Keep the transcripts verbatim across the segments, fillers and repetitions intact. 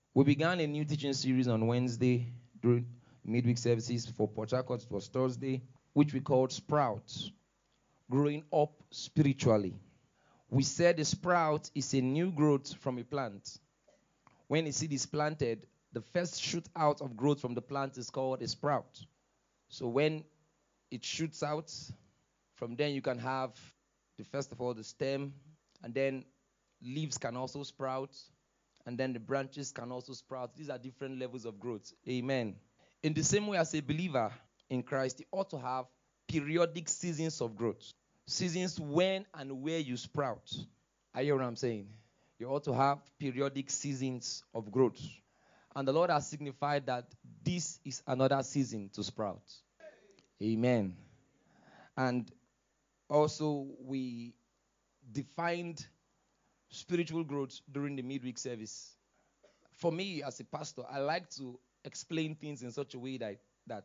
We began a new teaching series on Wednesday during midweek services. For Port Harcourt, it was Thursday, which we called Sprouts, Growing Up Spiritually. We said a sprout is a new growth from a plant. When a seed is planted, the first shoot out of growth from the plant is called a sprout. So when it shoots out, from then you can have, the first of all, the stem, and then leaves can also sprout, and then the branches can also sprout. These are different levels of growth. Amen. In the same way, as a believer in Christ, you ought to have periodic seasons of growth. Seasons when and where you sprout. Are you hear what I'm saying? You ought to have periodic seasons of growth. And the Lord has signified that this is another season to sprout. Amen. And also, we defined spiritual growth during the midweek service. For me, as a pastor, I like to explain things in such a way that, that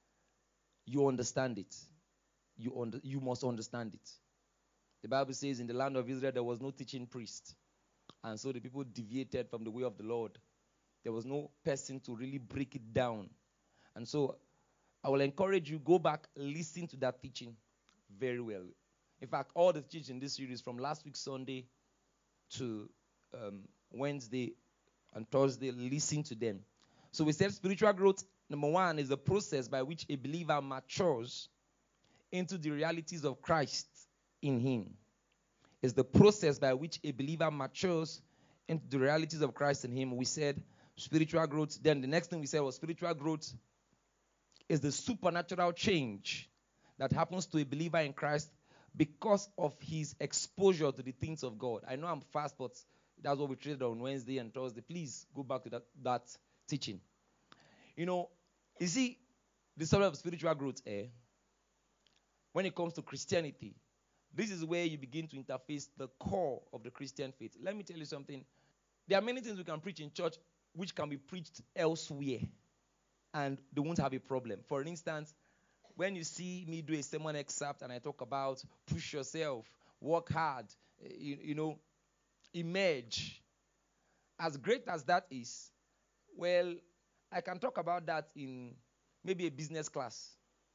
you understand it. You, under, you must understand it. The Bible says in the land of Israel, there was no teaching priest. And so the people deviated from the way of the Lord. There was no person to really break it down. And so I will encourage you, go back, listen to that teaching very well. In fact, all the teaching in this series from last week Sunday to um, Wednesday and Thursday, listen to them. So we said spiritual growth, number one, is the process by which a believer matures into the realities of Christ in him. It's the process by which a believer matures into the realities of Christ in him. We said spiritual growth. Then the next thing we said was spiritual growth is the supernatural change that happens to a believer in Christ because of his exposure to the things of God. I know I'm fast, but that's what we treated on Wednesday and Thursday. Please go back to that, that teaching. You know, you see, the subject of spiritual growth, eh? When it comes to Christianity, this is where you begin to interface the core of the Christian faith. Let me tell you something. There are many things we can preach in church which can be preached elsewhere, and they won't have a problem. For instance, when you see me do a sermon excerpt and I talk about push yourself, work hard, you, you know, emerge. As great as that is, well, I can talk about that in maybe a business class.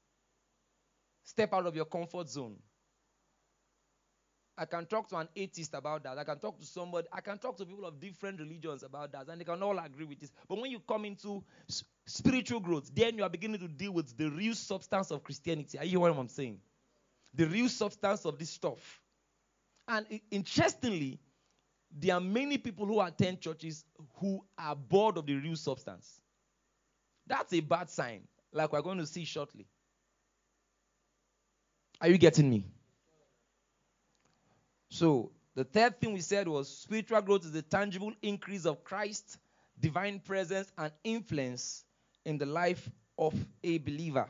Step out of your comfort zone. I can talk to an atheist about that. I can talk to somebody. I can talk to people of different religions about that, and they can all agree with this. But when you come into s- spiritual growth, then you are beginning to deal with the real substance of Christianity. Are you hearing what I'm saying? The real substance of this stuff. And I- interestingly, there are many people who attend churches who are bored of the real substance. That's a bad sign, like we're going to see shortly. Are you getting me? So, the third thing we said was spiritual growth is the tangible increase of Christ's divine presence and influence in the life of a believer.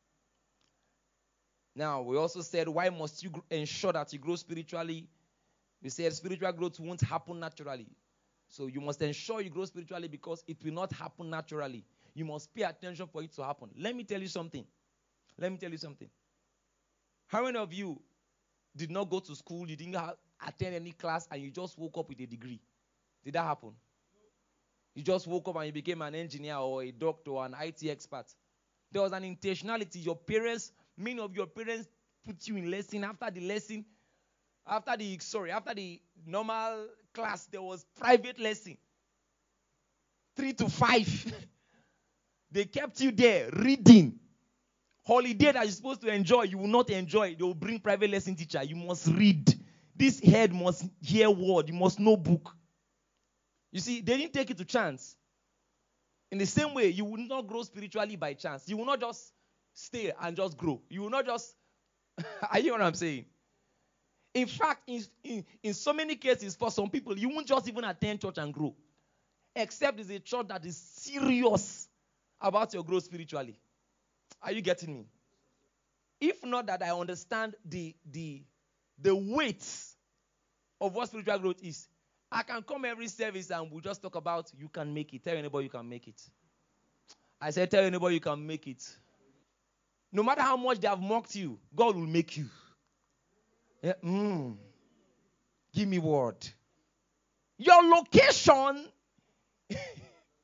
Now, we also said, why must you ensure that you grow spiritually? We said spiritual growth won't happen naturally. So, you must ensure you grow spiritually because it will not happen naturally. You must pay attention for it to happen. Let me tell you something. Let me tell you something. How many of you did not go to school, you didn't have, attend any class, and you just woke up with a degree? Did that happen? You just woke up and you became an engineer or a doctor or an I T expert. There was an intentionality. Your parents, many of your parents put you in lesson. After the lesson, after the, sorry, after the normal class, there was private lesson. Three to five. They kept you there reading. Holiday that you're supposed to enjoy, you will not enjoy. They will bring private lesson teacher. You must read. This head must hear word. You must know book. You see, they didn't take it to chance. In the same way, you will not grow spiritually by chance. You will not just stay and just grow. You will not just... Are you hearing what I'm saying? In fact, in, in, in so many cases, for some people, you won't just even attend church and grow. Except it's a church that is serious about your growth spiritually. Are you getting me? If not that I understand the, the, the weight of what spiritual growth is, I can come every service and we'll just talk about you can make it. Tell anybody you can make it. I said tell anybody you can make it. No matter how much they have mocked you, God will make you. Yeah. Mm. Give me word. Your location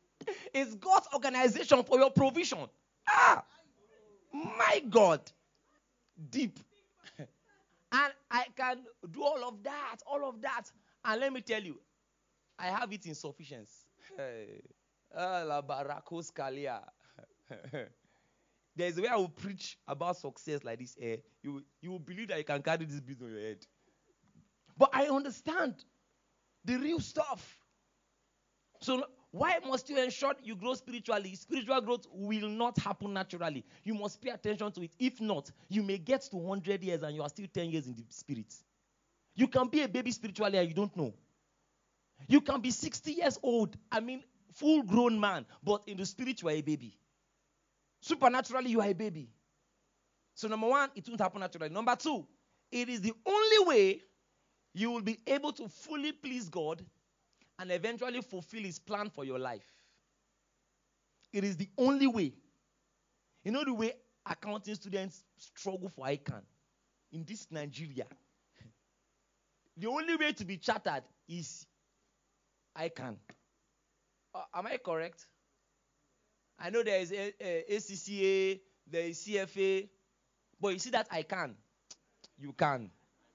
It's God's organization for your provision. Ah, my God. Deep. And I can do all of that, all of that. And let me tell you, I have it in sufficiency. Hey. Ah, la barakos kalia. There's a way I will preach about success like this. Eh? You, you will believe that you can carry this business on your head. But I understand the real stuff. So why must you ensure you grow spiritually? Spiritual growth will not happen naturally. You must pay attention to it. If not, you may get to one hundred years and you are still ten years in the spirit. You can be a baby spiritually and you don't know. You can be sixty years old, I mean, full-grown man, but in the spirit you are a baby. Supernaturally, you are a baby. So number one, it won't happen naturally. Number two, it is the only way you will be able to fully please God and eventually fulfill his plan for your life. It is the only way. You know the way accounting students struggle for I C A N in this Nigeria? The only way to be chartered is I C A N. Uh, am I correct? I know there is a, a, A C C A, there is C F A, but you see that I can. You can.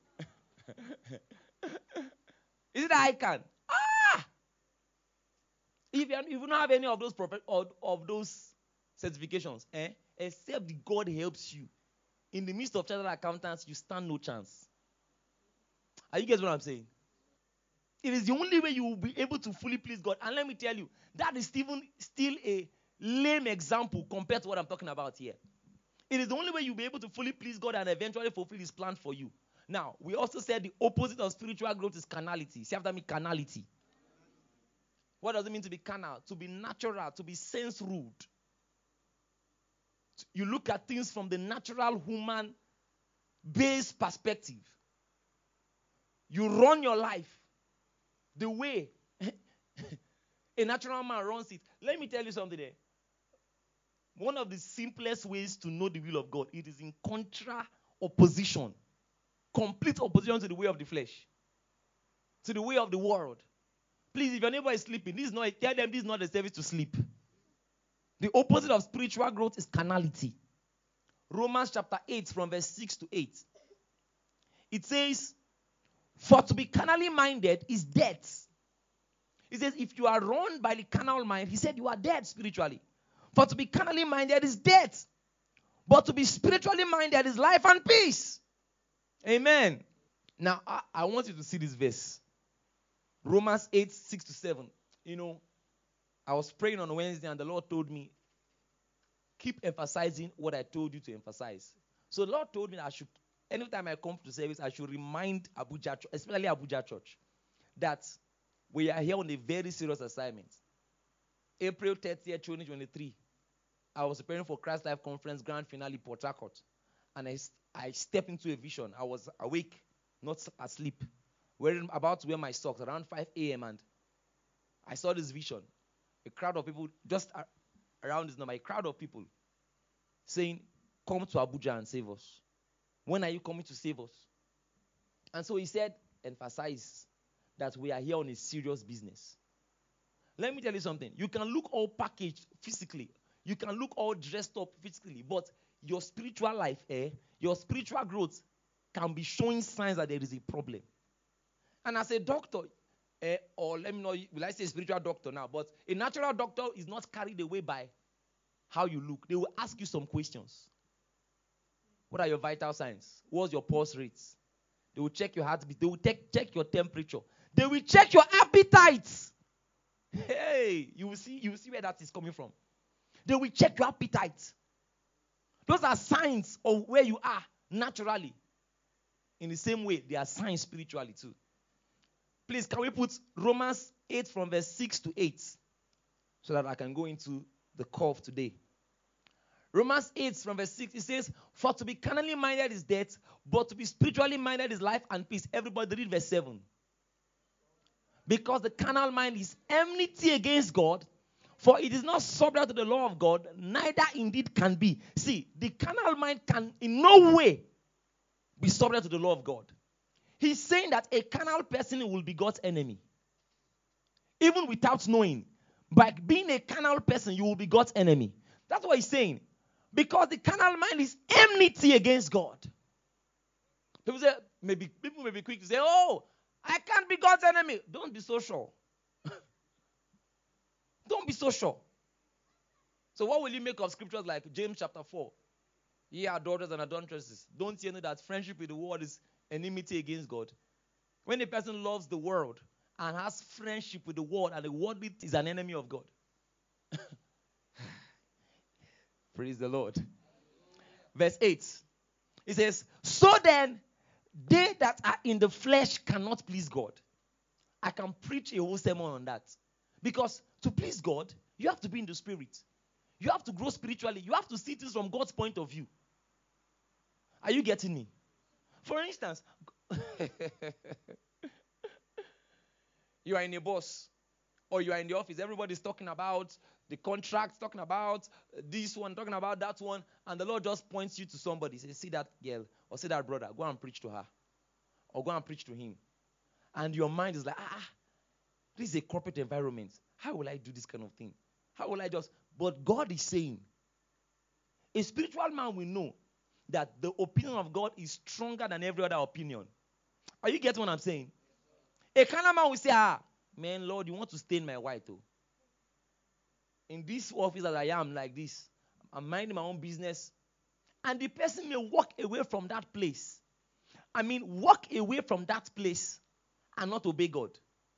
Is it that I can? Ah! If you, if you don't have any of those of, of those certifications, eh, except God helps you, in the midst of chartered accountants, you stand no chance. Are you getting what I'm saying? It is the only way you will be able to fully please God. And let me tell you, that is even still a lame example compared to what I'm talking about here. It is the only way you'll be able to fully please God and eventually fulfill his plan for you. Now, we also said the opposite of spiritual growth is carnality. See after me, carnality. What does it mean to be carnal? To be natural, to be sense-ruled. You look at things from the natural human-based perspective. You run your life the way a natural man runs it. Let me tell you something there. One of the simplest ways to know the will of God, it is in contra opposition. Complete opposition to the way of the flesh. To the way of the world. Please, if your neighbor is sleeping, this is not, tell them this is not a service to sleep. The opposite of spiritual growth is carnality. Romans chapter eight from verse six to eight. It says, for to be carnally minded is death. It says, if you are run by the carnal mind, he said you are dead spiritually. For to be carnally minded is death. But to be spiritually minded is life and peace. Amen. Now, I, I want you to see this verse. Romans eight, six to seven. You know, I was praying on Wednesday and the Lord told me, keep emphasizing what I told you to emphasize. So the Lord told me that I should, anytime I come to service, I should remind Abuja, especially Abuja Church, that we are here on a very serious assignment. April thirtieth, twenty twenty-three, I was preparing for Christ Life Conference Grand Finale, Port Harcourt. And I, I stepped into a vision. I was awake, not asleep, wearing, about to wear my socks around five a.m. And I saw this vision. A crowd of people just around this number, a crowd of people saying, come to Abuja and save us. When are you coming to save us? And so he said, emphasize that we are here on a serious business. Let me tell you something. You can look all packaged physically. You can look all dressed up physically. But your spiritual life, eh, your spiritual growth can be showing signs that there is a problem. And as a doctor, eh, or let me know, will I say spiritual doctor now? But a natural doctor is not carried away by how you look. They will ask you some questions. What are your vital signs? What's your pulse rates? They will check your heartbeat. They will take, check your temperature. They will check your appetite. Hey, you will see, you will see where that is coming from. They will check your appetite. Those are signs of where you are naturally. In the same way, they are signs spiritually too. Please, can we put Romans eight from verse six to eight so that I can go into the core of today. Romans eight from verse six, it says, for to be carnally minded is death, but to be spiritually minded is life and peace. Everybody read verse seven. Because the carnal mind is enmity against God, for it is not subject to the law of God, neither indeed can be. See, the carnal mind can in no way be subject to the law of God. He's saying that a carnal person will be God's enemy. Even without knowing. By being a carnal person, you will be God's enemy. That's what he's saying. Because the carnal mind is enmity against God. People say, maybe people may be quick to say, oh, I can't be God's enemy. Don't be so sure. Don't be so sure. So what will you make of scriptures like James chapter four? Ye are daughters and adulteresses. Don't you know that friendship with the world is enmity against God? When a person loves the world and has friendship with the world, and the world is an enemy of God. Praise the Lord. Verse eight. It says, so then, they that are in the flesh cannot please God. I can preach a whole sermon on that. Because to please God, you have to be in the spirit. You have to grow spiritually. You have to see things from God's point of view. Are you getting me? For instance, you are in a bus or you are in the office. Everybody's talking about the contracts, talking about this one, talking about that one. And the Lord just points you to somebody. Says, see that girl or see that brother. Go and preach to her. Or go and preach to him. And your mind is like, ah, this is a corporate environment. How will I do this kind of thing? How will I just... But God is saying, a spiritual man will know that the opinion of God is stronger than every other opinion. Are you getting what I'm saying? A carnal man will say, ah, man, Lord, you want to stain my white, oh. In this office that I am like this, I'm minding my own business. And the person may walk away from that place. I mean, walk away from that place and not obey God.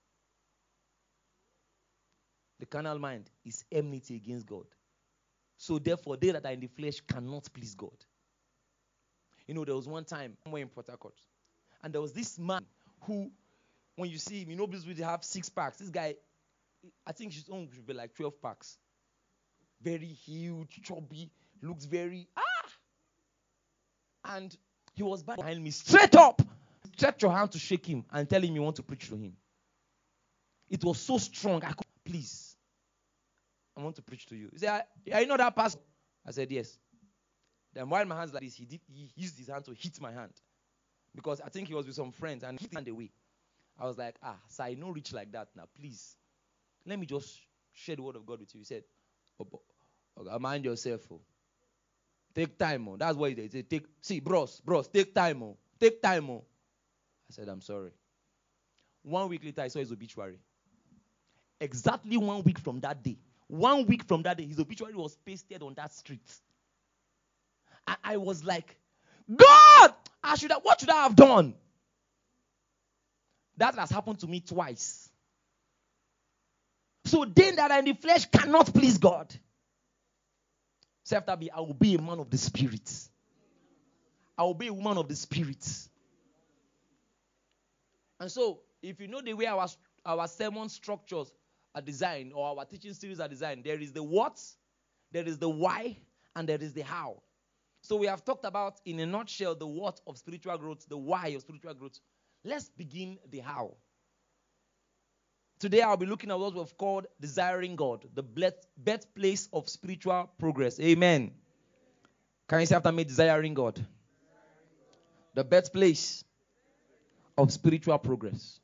The carnal mind is enmity against God. So therefore, they that are in the flesh cannot please God. You know, there was one time somewhere in Port Harcourt, and there was this man who, when you see him, you know, because we have six packs. This guy, I think his own should be like twelve packs. Very huge, chubby, looks very, ah! And he was behind me, straight up. Stretch your hand to shake him and tell him you want to preach to him. It was so strong. I could, please, I want to preach to you. He said, I, I know that pastor. I said, yes. Then while my hands like this, he did he used his hand to hit my hand. Because I think he was with some friends and he hit my hand away. I was like, ah, sir, I know reach like that now. Please, let me just share the word of God with you. He said, oh, oh, mind yourself. Oh. Take time. Oh. That's what he said. He said, take, see, bros, bros, take time. Oh. Take time. Oh. I said, I'm sorry. One week later, I saw his obituary. Exactly one week from that day. One week from that day, his obituary was pasted on that street. I, I was like, God, I should have, what should I have done? That has happened to me twice. So they that are in the flesh cannot please God. Say after me, I will be a man of the Spirit. I will be a woman of the Spirit. And so, if you know the way our, our sermon structures are designed, or our teaching series are designed, there is the what, there is the why, and there is the how. So we have talked about, in a nutshell, the what of spiritual growth, the why of spiritual growth. Let's begin the how. Today I'll be looking at what we've called desiring God, the birthplace of spiritual progress. Amen. Can you say after me, desiring God? The birthplace of spiritual progress.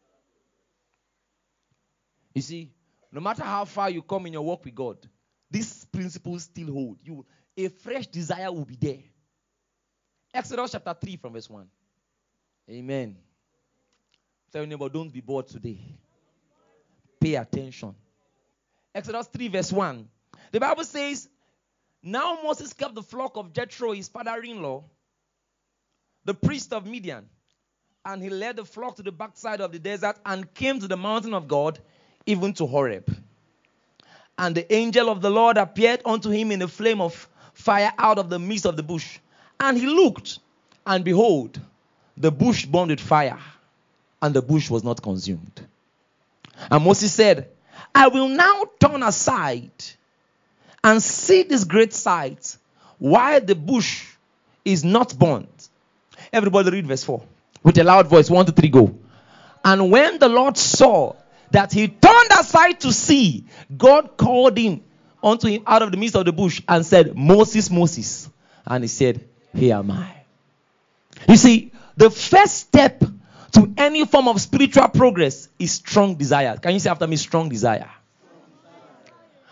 You see, no matter how far you come in your walk with God, these principles still hold. You, a fresh desire will be there. Exodus chapter three from verse one. Amen. Tell your neighbor, don't be bored today. Pay attention. Exodus three verse one. The Bible says, now Moses kept the flock of Jethro, his father-in-law, the priest of Midian. And he led the flock to the backside of the desert and came to the mountain of God, even to Horeb. And the angel of the Lord appeared unto him in a flame of fire out of the midst of the bush. And he looked, and behold, the bush burned with fire, and the bush was not consumed. And Moses said, I will now turn aside and see this great sight, why the bush is not burnt. Everybody read verse four. With a loud voice, one, two, three, go. And when the Lord saw that he turned aside to see, God called him unto him out of the midst of the bush and said, Moses, Moses. And he said, here am I. You see, the first step to any form of spiritual progress is strong desire. Can you say after me, strong desire?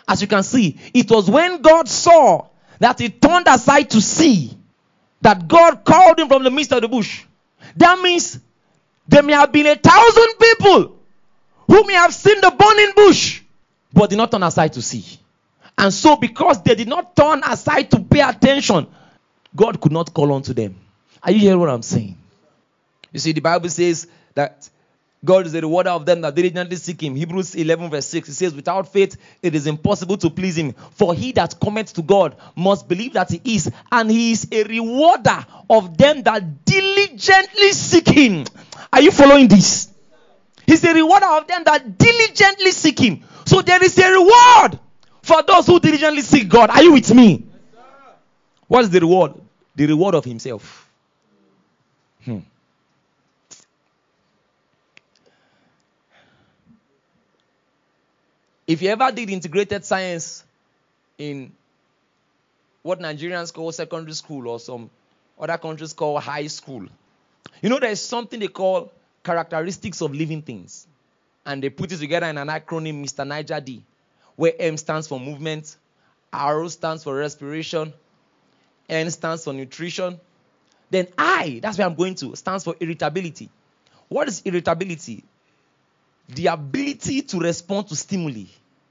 As you can see, it was when God saw that he turned aside to see that God called him from the midst of the bush. That means there may have been a thousand people who may have seen the burning bush, but did not turn aside to see. And so because they did not turn aside to pay attention, God could not call unto them. Are you hearing what I'm saying? You see, the Bible says that God is the rewarder of them that diligently seek him. Hebrews eleven verse six. It says, without faith, it is impossible to please him. For he that cometh to God must believe that he is. And he is a rewarder of them that diligently seek him. Are you following this? He's a rewarder of them that diligently seek him. So there is a reward for those who diligently seek God. Are you with me? What is the reward? The reward of himself. Hmm. If you ever did integrated science in what Nigerians call secondary school or some other countries call high school, you know there's something they call characteristics of living things. And they put it together in an acronym, Mister Niger D, where M stands for movement, R stands for respiration, N stands for nutrition. Then I, that's where I'm going to, stands for irritability. What is irritability? The ability to respond to stimuli.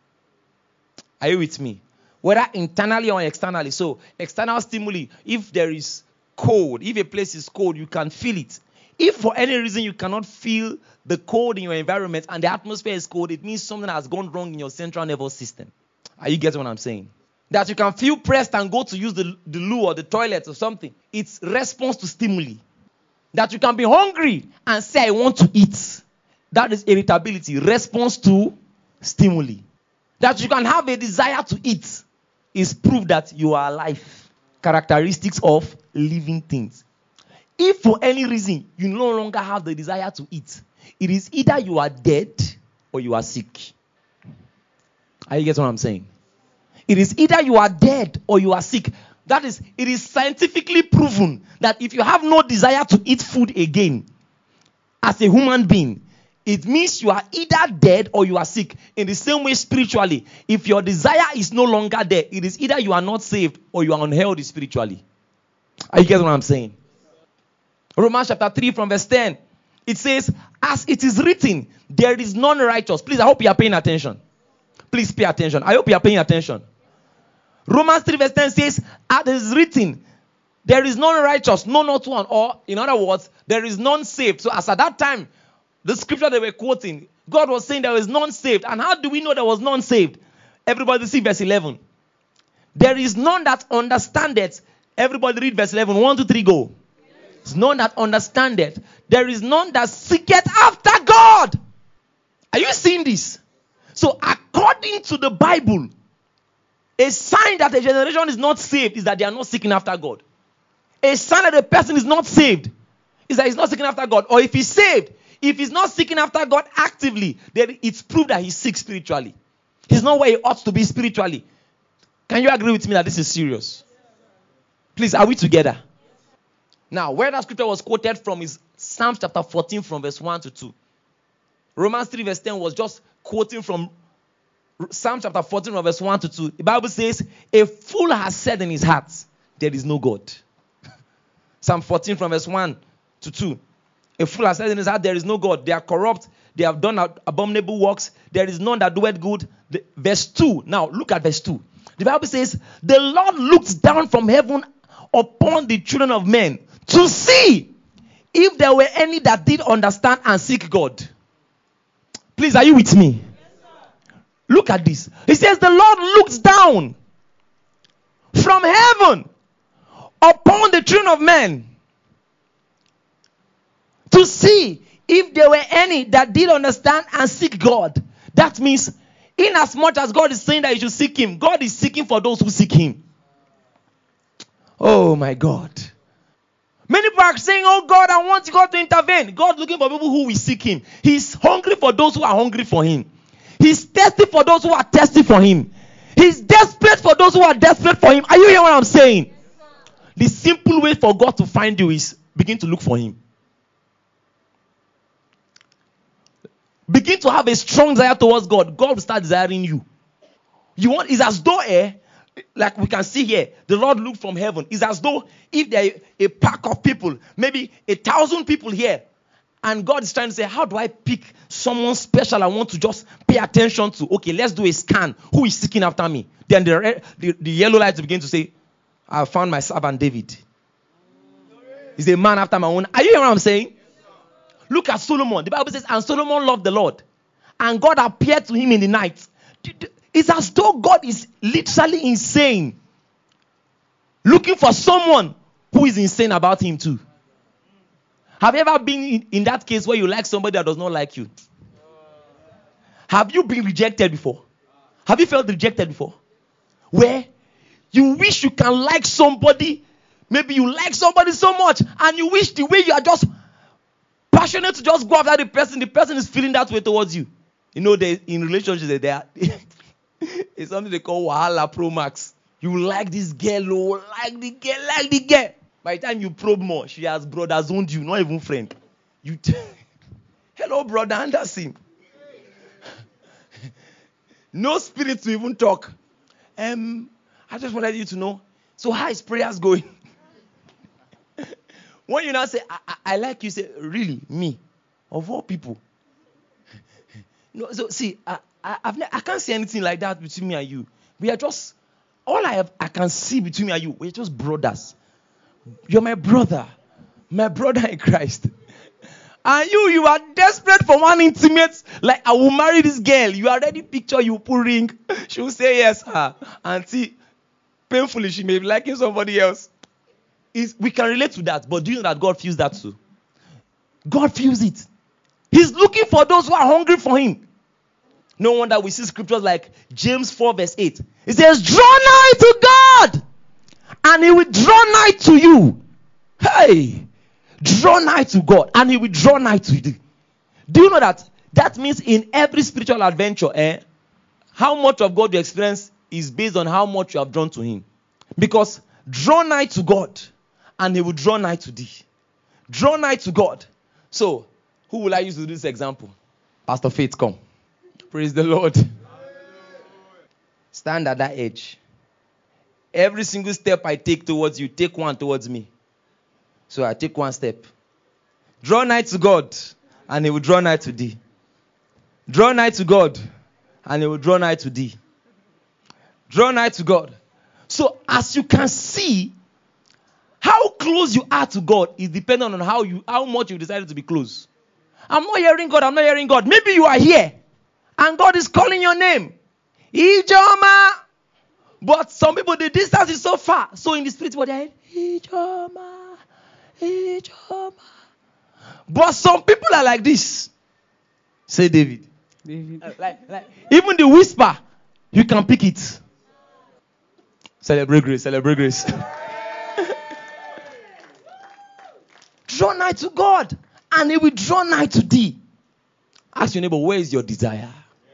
Are you with me? Whether internally or externally. So, external stimuli, if there is cold, if a place is cold, you can feel it. If for any reason you cannot feel the cold in your environment and the atmosphere is cold, it means something has gone wrong in your central nervous system. Are you getting what I'm saying? That you can feel pressed and go to use the, the loo or the toilet or something. It's response to stimuli. That you can be hungry and say, I want to eat. That is irritability, response to stimuli. That you can have a desire to eat is proof that you are alive. Characteristics of living things. If for any reason you no longer have the desire to eat, it is either you are dead or you are sick. Are you getting what I'm saying? It is either you are dead or you are sick. That is, it is scientifically proven that if you have no desire to eat food again, as a human being, it means you are either dead or you are sick. In the same way spiritually, if your desire is no longer there, it is either you are not saved or you are unhealthy spiritually. Are you getting what I'm saying? Romans chapter three from verse ten. It says, as it is written, there is none righteous. Please, I hope you are paying attention. Please pay attention. I hope you are paying attention. Romans three verse ten says, as it is written, there is none righteous, no not one. Or, in other words, there is none saved. So as at that time, the scripture they were quoting, God was saying there was none saved. And how do we know there was none saved? Everybody see verse eleven. There is none that understandeth. Everybody read verse eleven. One, two, three, go. There is none that understandeth. There is none that seeketh after God. Are you seeing this? So according to the Bible, a sign that a generation is not saved is that they are not seeking after God. A sign that a person is not saved is that he's not seeking after God. Or if he's saved, if he's not seeking after God actively, then it's proof that he's sick spiritually. He's not where he ought to be spiritually. Can you agree with me that this is serious? Please, are we together? Now, where that scripture was quoted from is Psalms chapter fourteen from verse one to two. Romans three verse ten was just quoting from Psalm chapter fourteen from verse one to two. The Bible says, a fool has said in his heart, there is no God. Psalm fourteen from verse one to two. A fool has said in his heart, there is no God. They are corrupt. They have done abominable works. There is none that doeth good. The, verse two. Now, look at verse two. The Bible says, the Lord looks down from heaven upon the children of men to see if there were any that did understand and seek God. Please, are you with me? Look at this. He says, the Lord looks down from heaven upon the children of men to see if there were any that did understand and seek God. That means, in as much as God is saying that you should seek him, God is seeking for those who seek him. Oh my God. Many people are saying, oh God, I want God to intervene. God looking for people who will seek him. He's hungry for those who are hungry for him. He's thirsty for those who are thirsty for him. He's desperate for those who are desperate for him. Are you hearing what I'm saying? The simple way for God to find you is begin to look for him. Begin to have a strong desire towards God. God will start desiring you. You want, it's as though, eh, like we can see here, the Lord looked from heaven. It's as though if there are a pack of people, maybe a thousand people here, and God is trying to say, how do I pick someone special I want to just pay attention to? Okay, let's do a scan. Who is seeking after me? Then the, red, the, the yellow lights begin to say, I found my servant David. He's a man after my own. Are you hearing what I'm saying? Look at Solomon. The Bible says, and Solomon loved the Lord. And God appeared to him in the night. It's as though God is literally insane. Looking for someone who is insane about him too. Have you ever been in, in that case where you like somebody that does not like you? Have you been rejected before? Have you felt rejected before? Where you wish you can like somebody. Maybe you like somebody so much and you wish the way you are just passionate to just go after the person, the person is feeling that way towards you. You know, they, in relationships, they are, it's something they call Wahala Pro Max. You like this girl, oh, like the girl, like the girl. By the time you probe more, she has brothers owned you, not even friend. You t- Hello, brother Anderson. No spirit to even talk. Um, I just wanted you to know. So how is prayers going? When you now say, I, I, I like you, say, really, me, of all people. No, so see, I, I, I've ne- I can't see anything like that between me and you. We are just, all I have, I can see between me and you, we're just brothers. You're my brother, my brother in Christ. And you, you are desperate for one intimate, like, I will marry this girl. You already picture you put ring. She will say yes, ah. And see, painfully, she may be liking somebody else. Is we can relate to that, but do you know that God feels that too? God feels it. He's looking for those who are hungry for him. No wonder we see scriptures like James four verse eight. It says, draw nigh to God, and he will draw nigh to you. Hey, draw nigh to God, and he will draw nigh to you. Do you know that? That means in every spiritual adventure, eh, how much of God you experience is based on how much you have drawn to him. Because draw nigh to God, and he will draw nigh to thee. Draw nigh to God. So, who will I use to do this example? Pastor Faith, come. Praise the Lord. Stand at that edge. Every single step I take towards you, take one towards me. So I take one step. Draw nigh to God, and he will draw nigh to thee. Draw nigh to God, and he will draw nigh to thee. Draw nigh to God. So as you can see, how close you are to God is dependent on how you, how much you decided to be close. I'm not hearing God. I'm not hearing God. Maybe you are here, and God is calling your name, Ijoma. But some people, the distance is so far. So in the spirit, what they are, Ijoma, Ijoma. But some people are like this. Say David. David. Uh, like, like, even the whisper, you can pick it. Celebrate grace. Celebrate grace. Draw nigh to God, and he will draw nigh to thee. Ask your neighbor, where is your desire?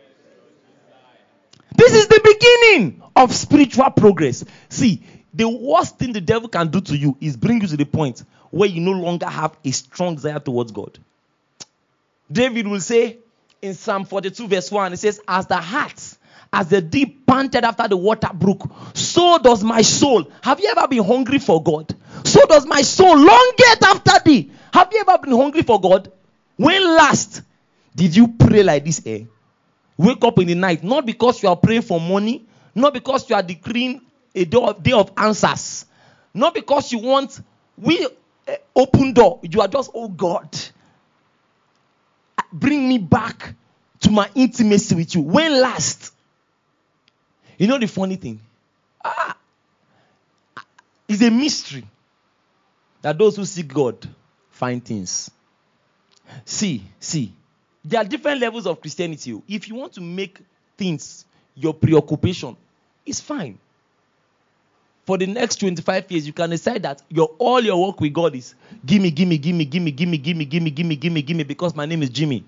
This is the beginning of spiritual progress. See, the worst thing the devil can do to you is bring you to the point where you no longer have a strong desire towards God. David will say in Psalm forty-two verse one, it says, as the heart, as the deep panted after the water brook, so does my soul. Have you ever been hungry for God? So does my soul longeth after thee. Have you ever been hungry for God? When last did you pray like this, eh? Wake up in the night, not because you are praying for money, not because you are decreeing a day of, day of answers, not because you want, we uh, open door. You are just, oh God, bring me back to my intimacy with you. When last? You know the funny thing? Ah, it's a mystery that those who seek God find things. See, see. There are different levels of Christianity. If you want to make things your preoccupation, it's fine. For the next twenty-five years, you can decide that your all your work with God is gimme, gimme, gimme, gimme, gimme, gimme, gimme, gimme, gimme, gimme, because my name is Jimmy.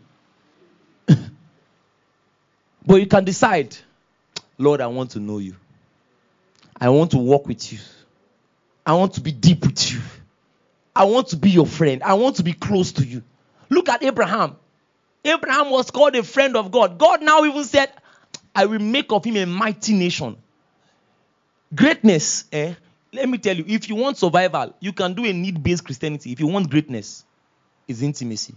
But you can decide, Lord, I want to know you. I want to walk with you. I want to be deep with you. I want to be your friend. I want to be close to you. Look at Abraham. Abraham was called a friend of God. God now even said, I will make of him a mighty nation. Greatness, eh? Let me tell you, if you want survival, you can do a need-based Christianity. If you want greatness, it's intimacy.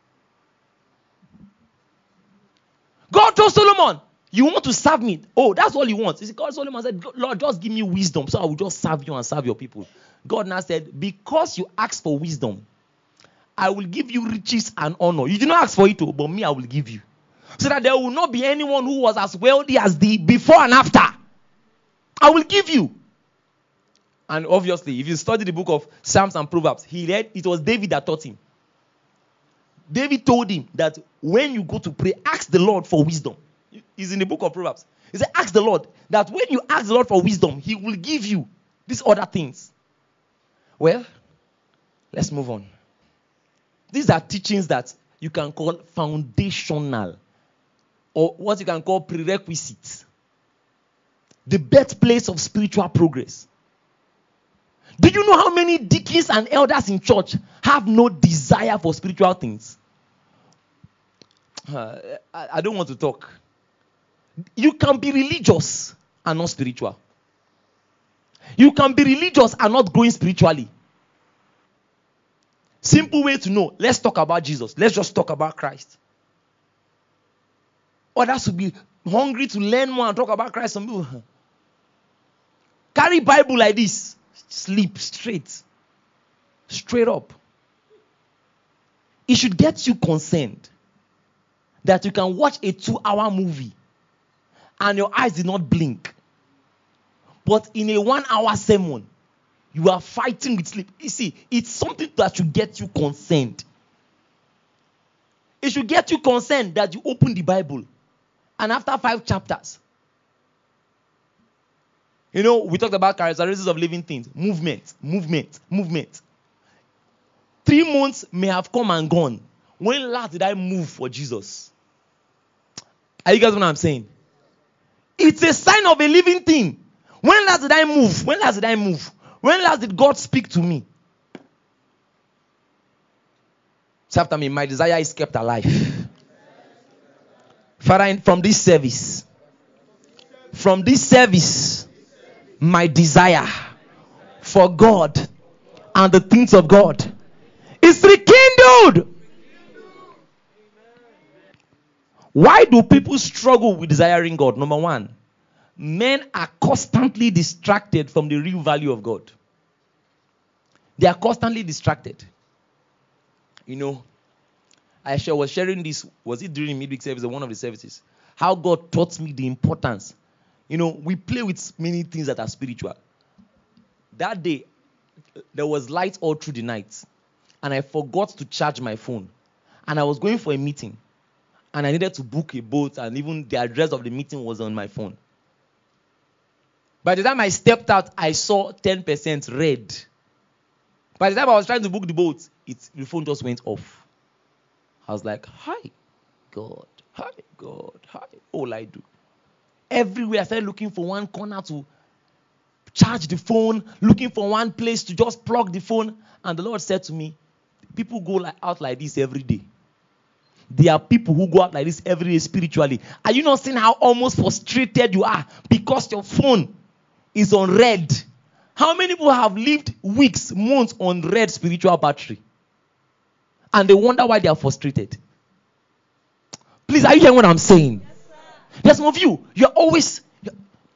God told Solomon, you want to serve me? Oh, that's all he wants. God, Solomon said, Lord, just give me wisdom so I will just serve you and serve your people. God now said, because you asked for wisdom, I will give you riches and honor. You did not ask for it, but me, I will give you. So that there will not be anyone who was as wealthy as thee before and after. I will give you. And obviously, if you study the book of Psalms and Proverbs, he read, it was David that taught him. David told him that when you go to pray, ask the Lord for wisdom. It's in the book of Proverbs. He said, ask the Lord that when you ask the Lord for wisdom, he will give you these other things. Well, let's move on. These are teachings that you can call foundational, or what you can call prerequisites. The birthplace of spiritual progress. Do you know how many deacons and elders in church have no desire for spiritual things? Uh, I, I don't want to talk. You can be religious and not spiritual. You can be religious and not growing spiritually. Simple way to know. Let's talk about Jesus. Let's just talk about Christ. Others will be hungry to learn more and talk about Christ. Some people carry Bible like this. Sleep straight. Straight up. It should get you concerned that you can watch a two-hour movie and your eyes did not blink. But in a one-hour sermon, you are fighting with sleep. You see, it's something that should get you concerned. It should get you concerned that you open the Bible and after five chapters, you know, we talked about characteristics of living things. Movement, movement, movement. Three months may have come and gone. When last did I move for Jesus? Are you guys what I'm saying? It's a sign of a living thing. When last did I move? When last did I move? When last did God speak to me? Say after me, my desire is kept alive. Father, from this service, from this service, my desire for God and the things of God is rekindled. Why do people struggle with desiring God? Number one, men are constantly distracted from the real value of God. They are constantly distracted. You know, I was sharing this, was it during midweek service or one of the services? How God taught me the importance. You know, we play with many things that are spiritual. That day, there was light all through the night. And I forgot to charge my phone. And I was going for a meeting. And I needed to book a boat. And even the address of the meeting was on my phone. By the time I stepped out, I saw ten percent red. By the time I was trying to book the boat, it, the phone just went off. I was like, hi, God. Hi, God. Hi. All I do. Everywhere I started looking for one corner to charge the phone, looking for one place to just plug the phone. And the Lord said to me, people go like, out like this every day. There are people who go out like this every day spiritually. Are you not seeing how almost frustrated you are because your phone is on red? How many people have lived weeks, months on red spiritual battery? And they wonder why they are frustrated. Please, are you hearing what I'm saying? There's some of you, you're always you're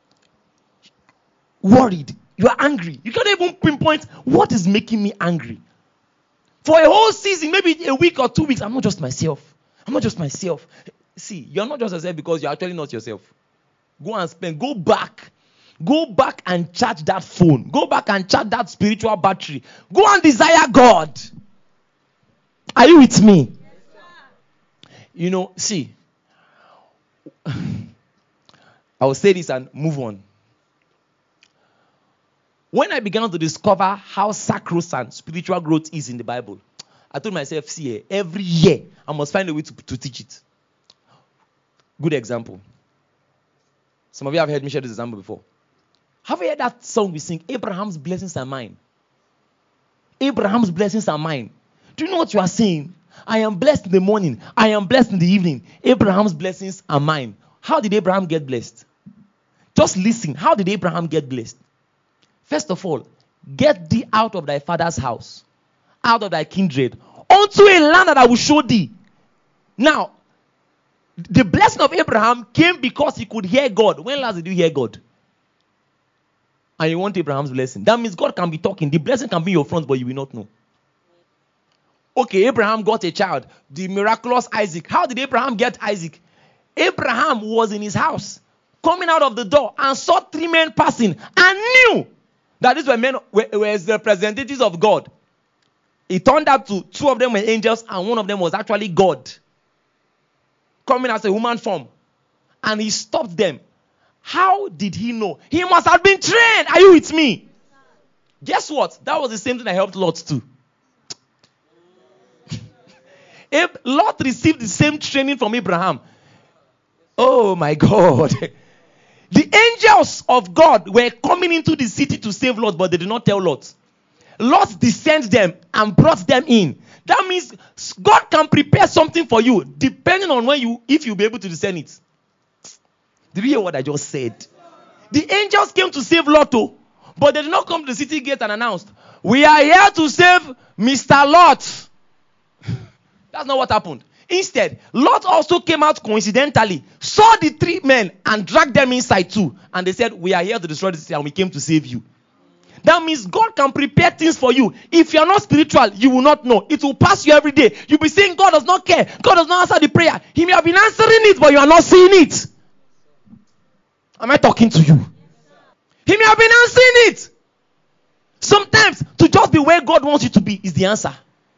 worried. You're angry. You can't even pinpoint what is making me angry. For a whole season, maybe a week or two weeks, I'm not just myself. I'm not just myself. See, you're not just yourself because you're actually not yourself. Go and spend. Go back. Go back and charge that phone. Go back and charge that spiritual battery. Go and desire God. Are you with me? Yes, you know, see. I will say this and move on. When I began to discover how sacrosanct spiritual growth is in the Bible, I told myself, see, every year I must find a way to, to teach it. Good example. Some of you have heard me share this example before. Have you heard that song we sing, Abraham's blessings are mine? Abraham's blessings are mine. Do you know what you are saying? I am blessed in the morning. I am blessed in the evening. Abraham's blessings are mine. How did Abraham get blessed? Just listen. How did Abraham get blessed? First of all, get thee out of thy father's house, out of thy kindred, unto a land that I will show thee. Now, the blessing of Abraham came because he could hear God. When last did you hear God? And you want Abraham's blessing. That means God can be talking. The blessing can be in your front, but you will not know. Okay, Abraham got a child. The miraculous Isaac. How did Abraham get Isaac? Abraham was in his house, coming out of the door, and saw three men passing, and knew that these were men were, were the representatives of God. It turned out to two of them were angels, and one of them was actually God, coming as a human form. And he stopped them. How did he know? He must have been trained. Are you with me? Guess what? That was the same thing that helped Lot too. Lot received the same training from Abraham. Oh my God. The angels of God were coming into the city to save Lot, but they did not tell Lot. Lot descended them and brought them in. That means God can prepare something for you depending on when you, if you'll be able to discern it. Did you hear what I just said? The angels came to save Lot, but they did not come to the city gate and announced, "We are here to save Mister Lot." That's not what happened. Instead, Lot also came out coincidentally, saw the three men and dragged them inside too. And they said, "We are here to destroy the city and we came to save you." That means God can prepare things for you. If you are not spiritual, you will not know. It will pass you every day. You'll be saying God does not care. God does not answer the prayer. He may have been answering it, but you are not seeing it. Am I talking to you? He may have been answering it. Sometimes to just be where God wants you to be is the answer.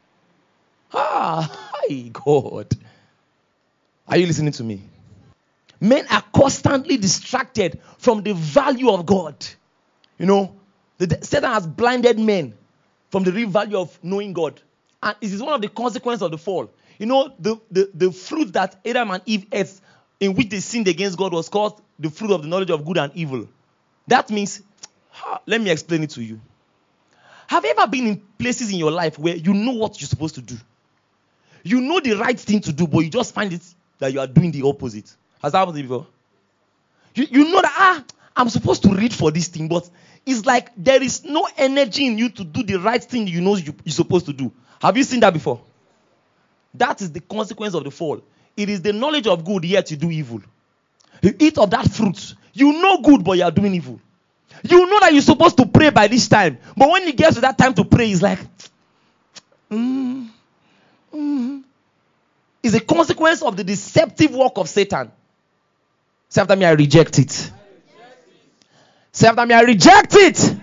Ah, hi God. Are you listening to me? Men are constantly distracted from the value of God. You know, the, Satan has blinded men from the real value of knowing God. And it is one of the consequences of the fall. You know, the, the, the fruit that Adam and Eve ate, in which they sinned against God, was called the fruit of the knowledge of good and evil. That means, let me explain it to you. Have you ever been in places in your life where you know what you're supposed to do? You know the right thing to do, but you just find it that you are doing the opposite. Has that happened to you before? You, you know that, ah, I'm supposed to read for this thing, but it's like there is no energy in you to do the right thing you know you, you're supposed to do. Have you seen that before? That is the consequence of the fall. It is the knowledge of good, yet you do evil. You eat of that fruit. You know good, but you are doing evil. You know that you're supposed to pray by this time, but when it gets to that time to pray, it's like, mm, mm. It's a consequence of the deceptive work of Satan. Say after me, I reject it. I reject it. Say after me, I reject it. I reject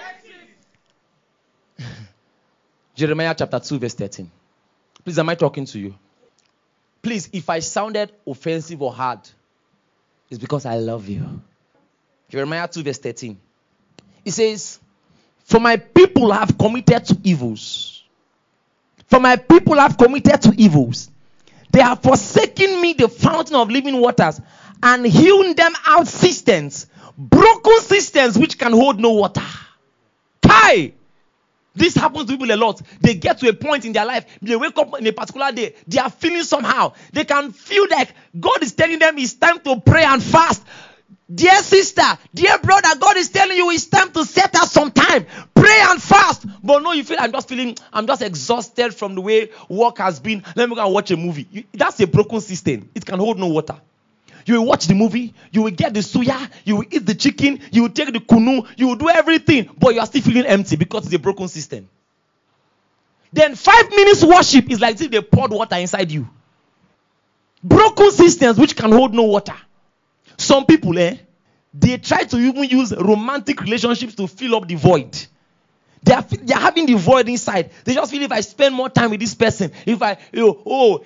it. Jeremiah chapter two, verse thirteen. Please, am I talking to you? Please, if I sounded offensive or hard, it's because I love you. Jeremiah two, verse thirteen. It says, "For my people have committed to evils. For my people have committed to evils. They have forsaken me, the fountain of living waters, and hewn them out cisterns, broken cisterns which can hold no water." Kai! This happens to people a lot. They get to a point in their life, they wake up in a particular day, they are feeling somehow. They can feel like God is telling them it's time to pray and fast. Dear sister, dear brother, God is telling you it's time to set out some time. Pray and fast. But no, you feel, I'm just feeling, I'm just exhausted from the way work has been. Let me go and watch a movie. You, that's a broken system. It can hold no water. You will watch the movie, you will get the suya, you will eat the chicken, you will take the kunu, you will do everything, but you are still feeling empty because it's a broken system. Then five minutes worship is like as if they poured water inside you. Broken systems which can hold no water. Some people, eh, they try to even use romantic relationships to fill up the void. They are, they are having the void inside. They just feel if I spend more time with this person, if I, you know, oh,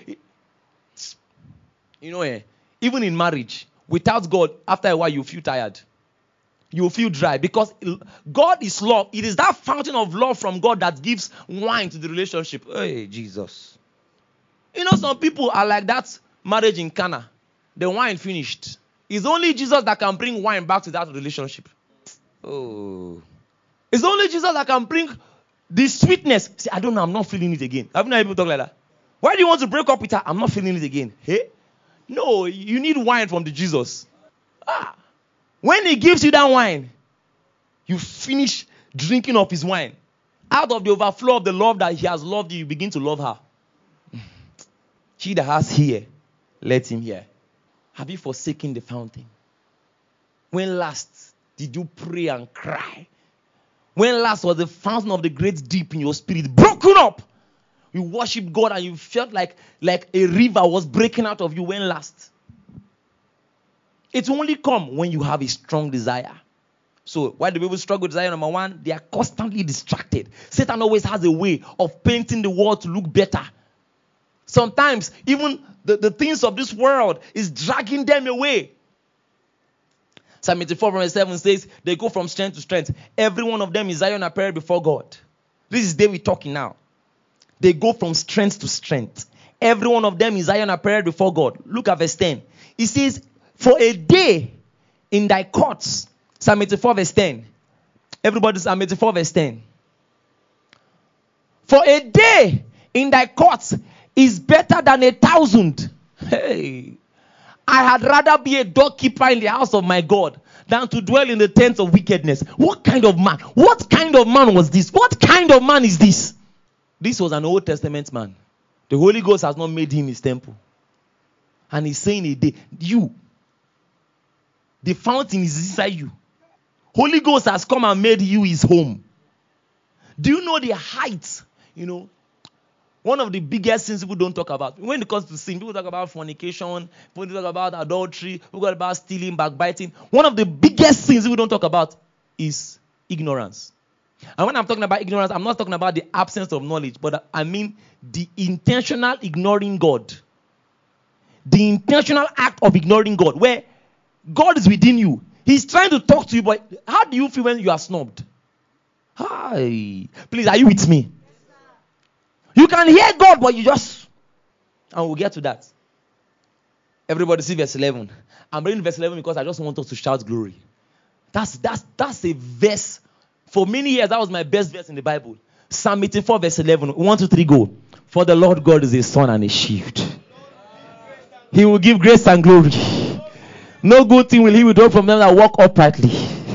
you know, eh, even in marriage, without God, after a while you feel tired. You feel dry because God is love. It is that fountain of love from God that gives wine to the relationship. Hey, Jesus. You know, some people are like that marriage in Cana. The wine finished. It's only Jesus that can bring wine back to that relationship. Oh. It's only Jesus that can bring the sweetness. See, I don't know. I'm not feeling it again. Have you know people talk like that? Why do you want to break up with her? I'm not feeling it again. Hey? No, you need wine from the Jesus. Ah. When he gives you that wine, you finish drinking of his wine. Out of the overflow of the love that he has loved you, you begin to love her. He that has here, let him hear. Have you forsaken the fountain? When last did you pray and cry? When last was the fountain of the great deep in your spirit broken up? You worship God and you felt like, like a river was breaking out of you. When last? It will only come when you have a strong desire. So why do people struggle with desire? Number one, they are constantly distracted. Satan always has a way of painting the world to look better. Sometimes even the, the things of this world is dragging them away. Psalm eighty-four verse seven says, they go from strength to strength. Every one of them is iron apparel before God. This is David talking now. They go from strength to strength. Every one of them is iron apparel before God. Look at verse ten. It says, for a day in thy courts. Psalm eighty-four verse ten. Everybody, Psalm eighty-four verse ten. For a day in thy courts is better than a thousand. Hey. I had rather be a doorkeeper in the house of my God than to dwell in the tents of wickedness. What kind of man? What kind of man was this? What kind of man is this? This was an Old Testament man. The Holy Ghost has not made him his temple. And he's saying a day, you, the fountain is inside you. Holy Ghost has come and made you his home. Do you know the height? You know, one of the biggest sins people don't talk about. When it comes to sin, people talk about fornication, people talk about adultery, people talk about stealing, backbiting. One of the biggest sins people don't talk about is ignorance. And when I'm talking about ignorance, I'm not talking about the absence of knowledge, but I mean the intentional ignoring God. The intentional act of ignoring God, where God is within you. He's trying to talk to you, but how do you feel when you are snubbed? Hi. Please, are you with me? You can hear God, but you just... And we'll get to that. Everybody see verse eleven. I'm reading verse eleven because I just want us to shout glory. That's, that's, that's a verse. For many years, that was my best verse in the Bible. Psalm eighty-four verse eleven. One, two, three, go. For the Lord God is a sun and a shield. He will give grace and glory. No good thing will he withhold from them that walk uprightly.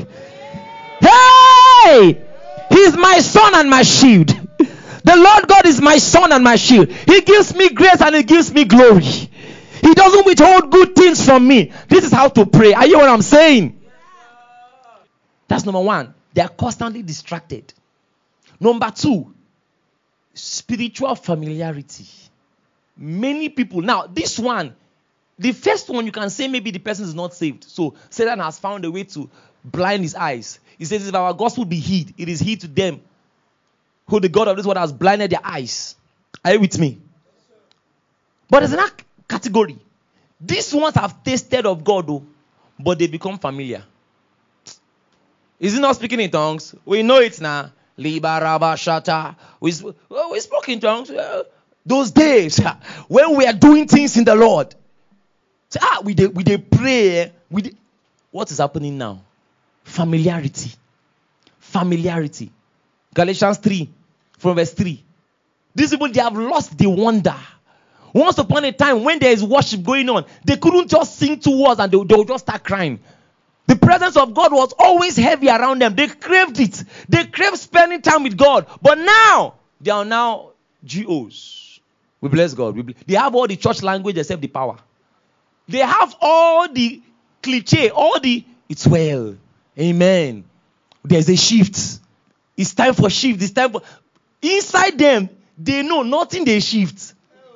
Hey! He's my son and my shield. The Lord God is my son and my shield. He gives me grace and he gives me glory. He doesn't withhold good things from me. This is how to pray. Are you hear what I'm saying? That's number one. They are constantly distracted. Number two, spiritual familiarity. Many people. Now, this one, the first one you can say maybe the person is not saved. So Satan has found a way to blind his eyes. He says if our gospel be hid, it is hid to them who the God of this world has blinded their eyes. Are you with me? But there's another category. These ones have tasted of God, though, but they become familiar. Is he not speaking in tongues? We know it now. Libarabashata. We, well, we spoke in tongues. Uh, those days when we are doing things in the Lord. So, ah, we they, we they pray. We they, what is happening now? Familiarity. Familiarity. Galatians three, from verse three. These people, they have lost the wonder. Once upon a time, when there is worship going on, they couldn't just sing two words and they, they would just start crying. The presence of God was always heavy around them. They craved it. They craved spending time with God. But now, they are now G Os. We bless God. We bless. They have all the church language except the power. They have all the cliche, all the, it's well. Amen. There's a shift. It's time for shift. It's time for... Inside them, they know nothing they shift.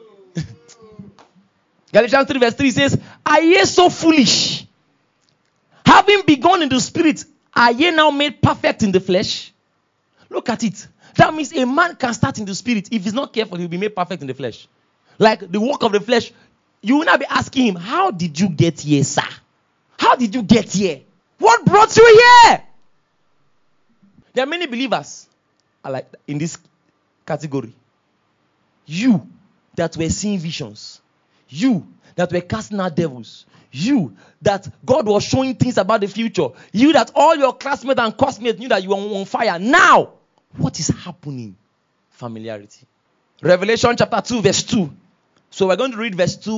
Galatians three verse three says, are ye so foolish? Having begun in the spirit, are ye now made perfect in the flesh? Look at it. That means a man can start in the spirit. If he's not careful, he'll be made perfect in the flesh. Like the work of the flesh, you will not be asking him, how did you get here, sir? How did you get here? What brought you here? There are many believers are like in this category. You that were seeing visions. You that were casting out devils. You that God was showing things about the future. You that all your classmates and classmates knew that you were on fire. Now, what is happening? Familiarity. Revelation chapter two verse two. So we're going to read verse two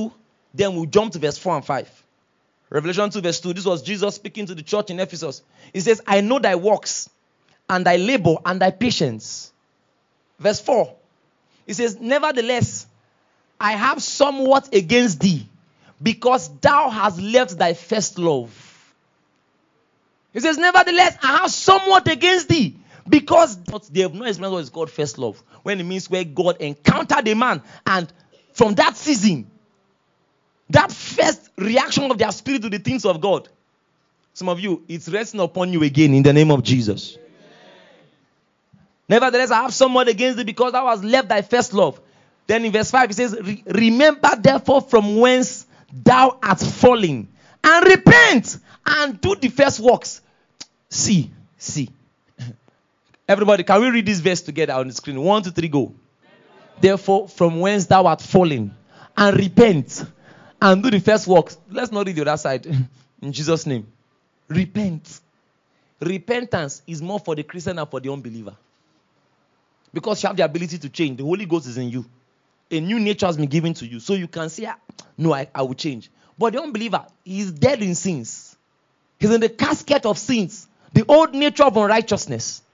Then we'll jump to verse four and five. Revelation two verse two. This was Jesus speaking to the church in Ephesus. He says, I know thy works and thy labor and thy patience. Verse four. He says, nevertheless, I have somewhat against thee, because thou hast left thy first love. He says, nevertheless, I have somewhat against thee, because they have not explained what is called first love. When it means where God encountered a man, and from that season, that first reaction of their spirit to the things of God, some of you, it's resting upon you again in the name of Jesus. Amen. Nevertheless, I have somewhat against thee, because thou hast left thy first love. Then in verse five, it says, remember therefore from whence thou art fallen, and repent, and do the first works. See, see. Everybody, can we read this verse together on the screen? One, two, three, go. Therefore, from whence thou art fallen, and repent, and do the first works. Let's not read the other side. In Jesus' name. Repent. Repentance is more for the Christian than for the unbeliever. Because you have the ability to change. The Holy Ghost is in you. A new nature has been given to you. So you can say, no, I, I will change. But the unbeliever, he is dead in sins. He's in the casket of sins. The old nature of unrighteousness.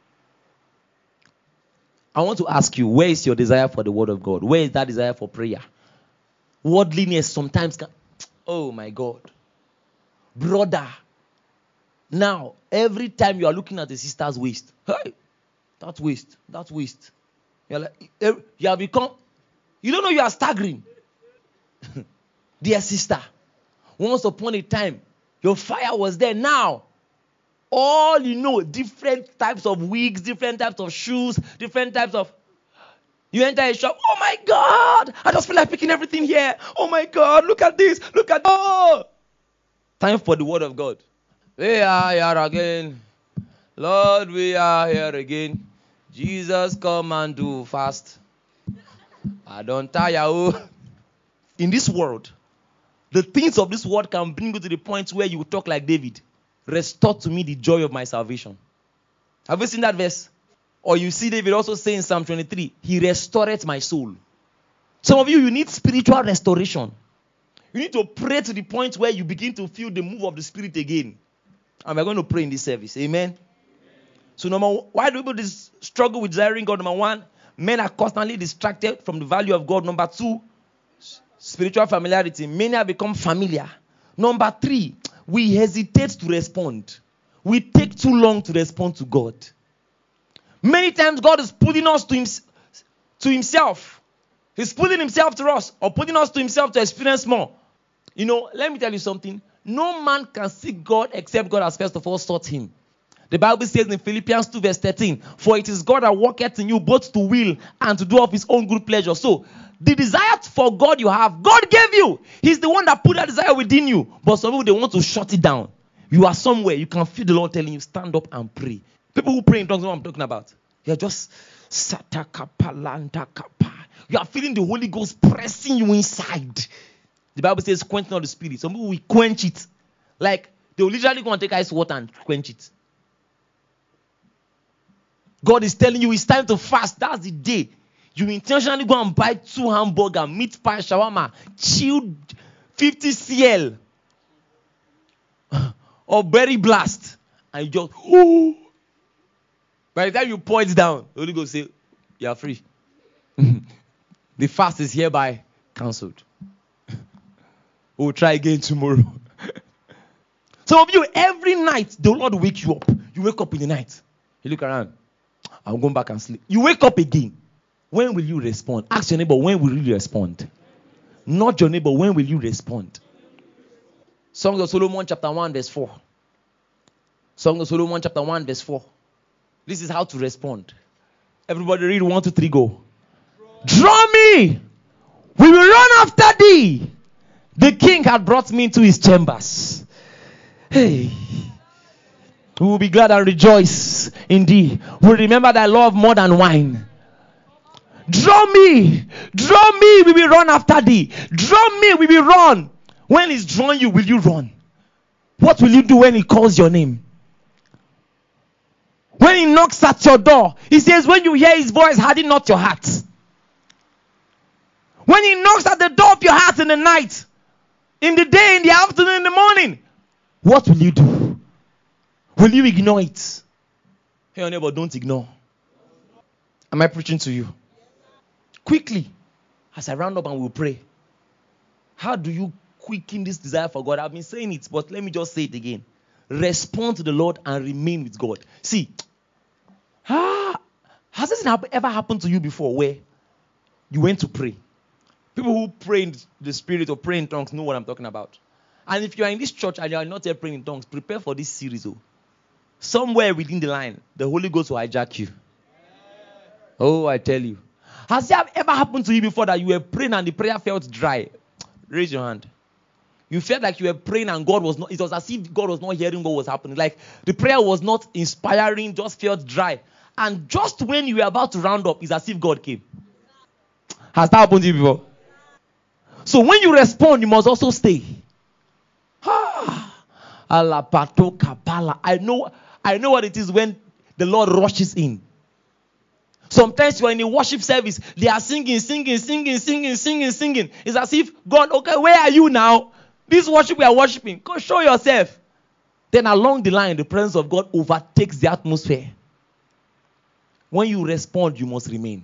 I want to ask you, where is your desire for the word of God? Where is that desire for prayer? Worldliness sometimes can... Oh my God. Brother. Now, every time you are looking at a sister's waist, hey, that waist, that waist. You're like, you have become... You don't know you are staggering. Dear sister, once upon a time, your fire was there. Now, all you know, different types of wigs, different types of shoes, different types of... You enter a shop, oh my God, I just feel like picking everything here. Oh my God, look at this, look at... Oh! Time for the word of God. We are here again. Lord, we are here again. Jesus, come and do fast. I don't tire. Oh. In this world, the things of this world can bring you to the point where you talk like David. Restore to me the joy of my salvation. Have you seen that verse? Or you see David also say in Psalm twenty-three, he restored my soul. Some of you, you need spiritual restoration. You need to pray to the point where you begin to feel the move of the Spirit again. And we're going to pray in this service. Amen? Amen. So number one, why do people struggle with desiring God? Number one, men are constantly distracted from the value of God. Number two, spiritual familiarity. Many have become familiar. Number three, we hesitate to respond. We take too long to respond to God. Many times God is putting us to, him, to himself. He's putting himself to us, or putting us to himself to experience more. You know, let me tell you something. No man can seek God except God has first of all sought him. The Bible says in Philippians two verse thirteen, for it is God that worketh in you both to will and to do of his own good pleasure. So, the desire for God you have, God gave you. He's the one that put that desire within you. But some people, they want to shut it down. You are somewhere, you can feel the Lord telling you, stand up and pray. People who pray in tongues know what I'm talking about. You're just you are feeling the Holy Ghost pressing you inside. The Bible says quench not the spirit. Some people will quench it. Like they will literally go and take ice water and quench it. God is telling you it's time to fast. That's the day. You intentionally go and buy two hamburger, meat pie, shawarma, chilled fifty centiliters or berry blast. And you just, oh. By the time you pour it down, the Holy Ghost say, you are free. The fast is hereby cancelled. We'll try again tomorrow. Some of you, every night, the Lord will wake you up. You wake up in the night. You look around. I'm going back and sleep. You wake up again. When will you respond? Ask your neighbor, when will you respond? Not your neighbor, when will you respond? Song of Solomon chapter one verse four. Song of Solomon chapter one verse four. This is how to respond. Everybody read one, two, three, go. Draw me. We will run after thee. The king had brought me into his chambers. Hey. We will be glad and rejoice in thee. We will remember thy love more than wine. Draw me. Draw me. We will run after thee. Draw me. We will run. When he's drawing you, will you run? What will you do when he calls your name? When he knocks at your door, he says, when you hear his voice, harden not your heart. When he knocks at the door of your heart in the night, In the day, in the afternoon, in the morning. What will you do? Will you ignore it? Hey, your neighbor, don't ignore. Am I preaching to you? Quickly, as I round up and we'll pray. How do you quicken this desire for God? I've been saying it, but let me just say it again. Respond to the Lord and remain with God. See, ah, has this ever happened to you before where you went to pray? People who pray in the spirit or pray in tongues know what I'm talking about. And if you are in this church and you are not yet praying in tongues, prepare for this series. Oh. Somewhere within the line, the Holy Ghost will hijack you. Oh, I tell you. Has it ever happened to you before that you were praying and the prayer felt dry? Raise your hand. You felt like you were praying and God was not, it was as if God was not hearing what was happening. Like the prayer was not inspiring, just felt dry. And just when you were about to round up, it's as if God came. Has that happened to you before? So when you respond, you must also stay. Ah, I know, I know what it is when the Lord rushes in. Sometimes you are in a worship service, they are singing, singing, singing, singing, singing, singing. It's as if, God, okay, where are you now? This worship we are worshiping. Go show yourself. Then along the line, the presence of God overtakes the atmosphere. When you respond, you must remain.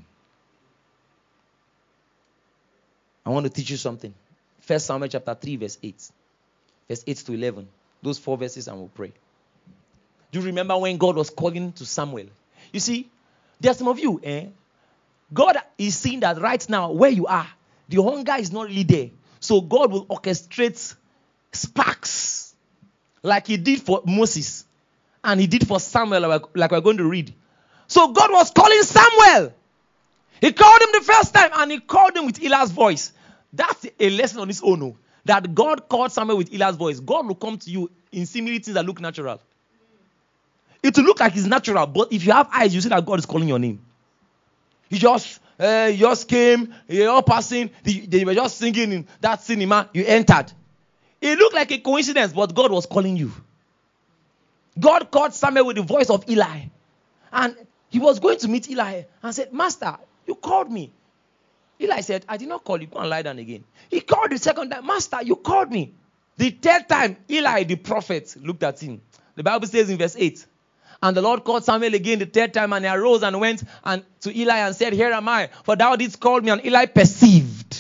I want to teach you something. First Samuel chapter three, verse eight. Verse eight to eleven. Those four verses and we'll pray. Do you remember when God was calling to Samuel? You see, there are some of you, eh? God is seeing that right now, where you are, the hunger is not really there. So God will orchestrate sparks like he did for Moses and he did for Samuel, like we're going to read. So God was calling Samuel. He called him the first time and he called him with Eli's voice. That's a lesson on its own. No? That God called Samuel with Eli's voice. God will come to you in similar things that look natural. It will look like it's natural, but if you have eyes, you see that God is calling your name. He just, uh, you just came, you're all passing, they were just singing in that cinema, you entered. It looked like a coincidence, but God was calling you. God called Samuel with the voice of Eli. And he was going to meet Eli and said, Master, you called me. Eli said, I did not call you. Go and lie down again. He called the second time. Master, you called me. The third time, Eli the prophet looked at him. The Bible says in verse eight, and the Lord called Samuel again the third time, and he arose and went and to Eli and said, here am I, for thou didst call me. And Eli perceived.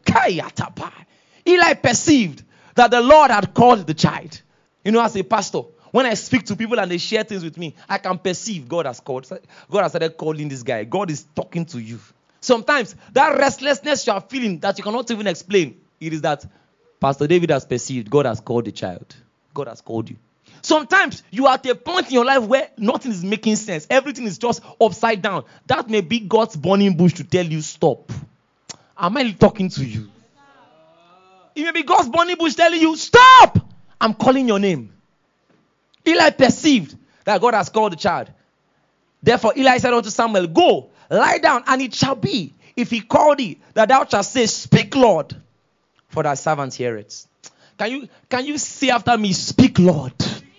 Eli perceived that the Lord had called the child. You know, as a pastor, when I speak to people and they share things with me, I can perceive God has called. God has started calling this guy. God is talking to you. Sometimes that restlessness you are feeling that you cannot even explain, it is that Pastor David has perceived God has called the child. God has called you. Sometimes you are at a point in your life where nothing is making sense. Everything is just upside down. That may be God's burning bush to tell you stop. Am I talking to you? It may be God's burning bush telling you stop. I'm calling your name. Eli perceived that God has called the child. Therefore Eli said unto Samuel, go, lie down, and it shall be, if he call thee, that thou shalt say, speak, Lord, for thy servant heareth. Can you, can you say after me, speak, Lord?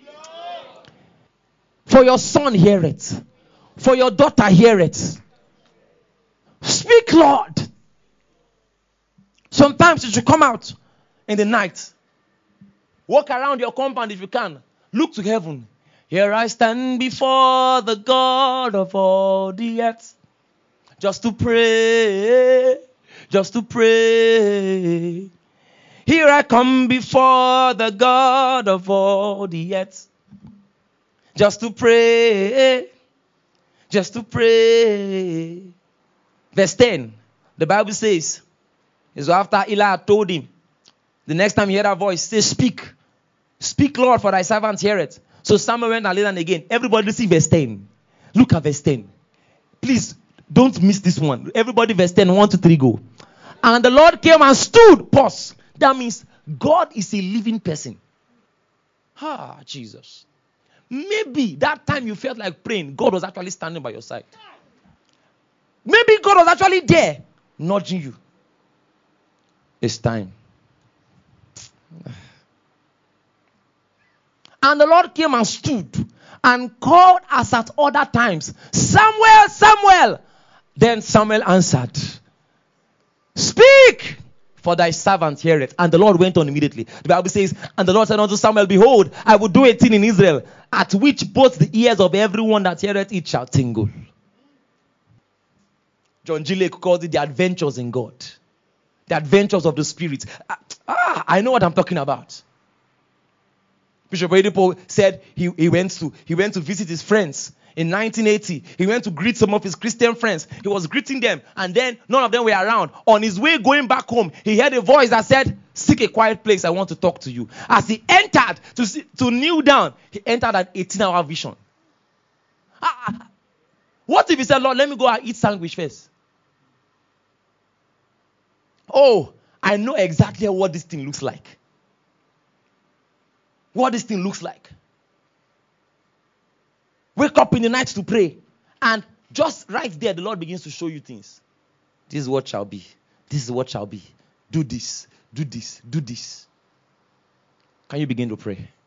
For your son heareth. For your daughter heareth. Speak, Lord. Sometimes you should come out in the night. Walk around your compound if you can. Look to heaven. Here I stand before the God of all the earth. Just to pray. Just to pray. Here I come before the God of all the earth. Just to pray. Just to pray. Verse ten. The Bible says, is after Eli told him, the next time he heard a voice, say, speak. Speak, Lord, for thy servant heareth. So Samuel went and laid down again. Everybody see verse ten. Look at verse ten. Please, don't miss this one. Everybody verse ten. One, two, three, go. And the Lord came and stood. Pause. That means God is a living person. Ah, Jesus. Maybe that time you felt like praying, God was actually standing by your side. Maybe God was actually there, nudging you. It's time. And the Lord came and stood and called as at other times, Samuel, Samuel. Then Samuel answered, speak, for thy servant heareth. And the Lord went on immediately. The Bible says, and the Lord said unto Samuel, behold, I will do a thing in Israel, at which both the ears of everyone that heareth it shall tingle. John G. Lake calls it the adventures in God. The adventures of the Spirit. Ah, I know what I'm talking about. Bishop Oyedepo said he, he went to he went to visit his friends in nineteen eighty. He went to greet some of his Christian friends. He was greeting them, and then none of them were around. On his way going back home, he heard a voice that said, seek a quiet place, I want to talk to you. As he entered to, see, to kneel down, he entered an eighteen-hour vision. Ah, what if he said, Lord, let me go and eat sandwich first? Oh, I know exactly what this thing looks like. What this thing looks like. Wake up in the night to pray. And just right there, the Lord begins to show you things. This is what shall be. This is what shall be. Do this. Do this. Do this. Can you begin to pray?